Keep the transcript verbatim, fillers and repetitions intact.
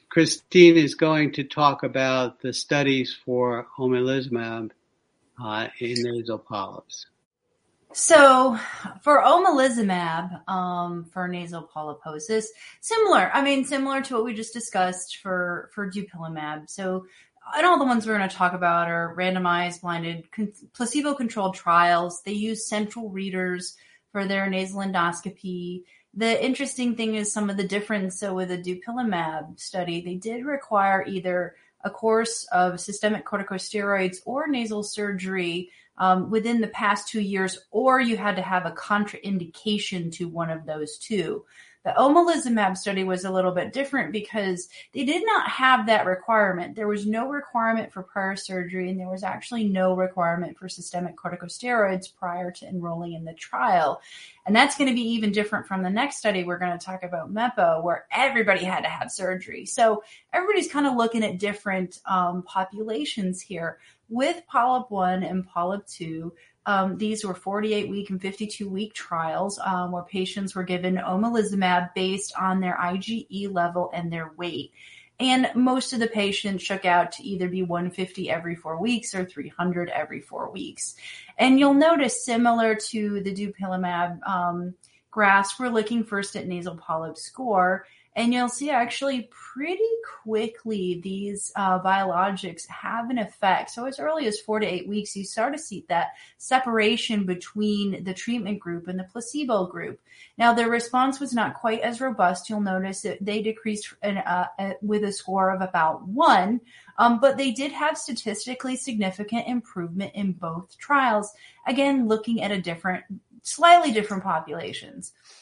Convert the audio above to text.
Christine is going to talk about the studies for omalizumab uh, in nasal polyps. So for omalizumab, um, for nasal polyposis, similar, I mean, similar to what we just discussed for, for dupilumab. So and all the ones we're going to talk about are randomized, blinded, con- placebo-controlled trials. They use central readers for their nasal endoscopy. The interesting thing is some of the difference. So with a dupilumab study, they did require either a course of systemic corticosteroids or nasal surgery um, within the past two years, or you had to have a contraindication to one of those two. The omalizumab study was a little bit different because they did not have that requirement. There was no requirement for prior surgery, and there was actually no requirement for systemic corticosteroids prior to enrolling in the trial. And that's going to be even different from the next study we're going to talk about, MEPO, where everybody had to have surgery. So everybody's kind of looking at different um, populations here. With Polyp one and Polyp two, Um, these were forty-eight week and fifty-two week trials um, where patients were given omalizumab based on their IgE level and their weight. And most of the patients shook out to either be one hundred fifty every four weeks or three hundred every four weeks. And you'll notice, similar to the dupilumab um, graphs, we're looking first at nasal polyp score. And you'll see actually pretty quickly these uh, biologics have an effect. So as early as four to eight weeks, you start to see that separation between the treatment group and the placebo group. Now, their response was not quite as robust. You'll notice that they decreased in, uh, with a score of about one, um, but they did have statistically significant improvement in both trials. Again, looking at a different, slightly different populations.